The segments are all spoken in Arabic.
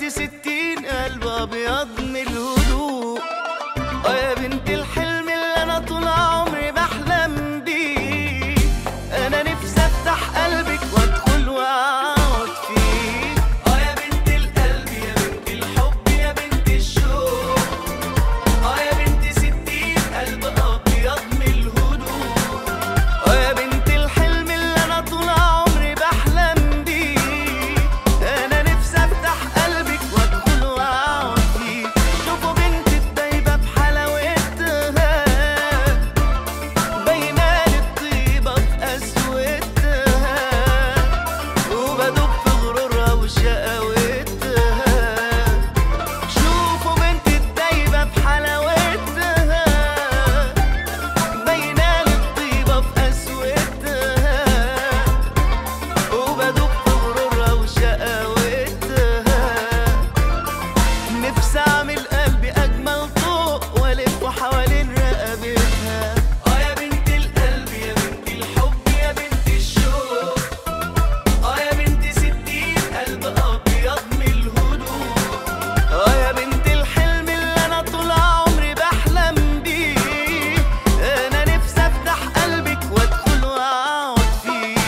بنتي 60 قلب ابيض من الهدوء. يا بنت الحلم اللي انا طول عمري بحلم بيه، انا نفسي افتح قلبك وادخل واقعد فيه. يا بنت القلب يا بنت الحب يا بنت الشوق. يا بنت 60 قلب ابيض من الهدوء. يا بنت الحلم اللي انا طول عمري بحلم بيه، انا نفسي افتح قلبك وادخل واقعد فيه. شوفوا بنت الدايبه بحلاوتها، باينالي الطيبه في قسوتها، وبدوب في غرورها وشقاوتها. شوفوا بنت الدايبه بحلاوتها، باينالي الطيبه في قسوتها، وبدوب في غرورها وشقاوتها. نفسي اعمل قلبي اجمل طوق والفه حوالين رقبتها. يا بنت القلب يا بنت الحب يا بنت الشوق. يا بنت 60 قلب ابيض من الهدوء. يا بنت الحلم اللي انا طول عمري بحلم بيه، انا نفسي افتح قلبك وادخل واقعد فيه.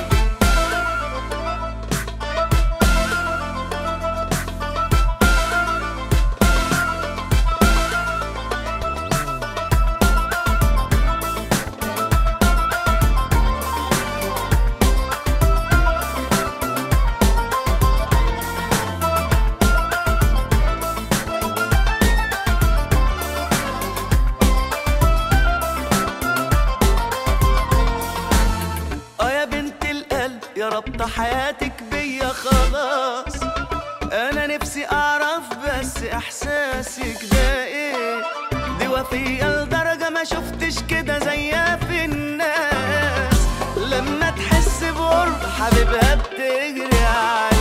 يا بنت القلب يا ربط حياتك بيا خلاص، انا نفسي اعرف بس احساسك ده ايه. دي وفية لدرجة ما شفتش كده زيها في الناس، لما تحس بقرب حبيبها بتجري عليه.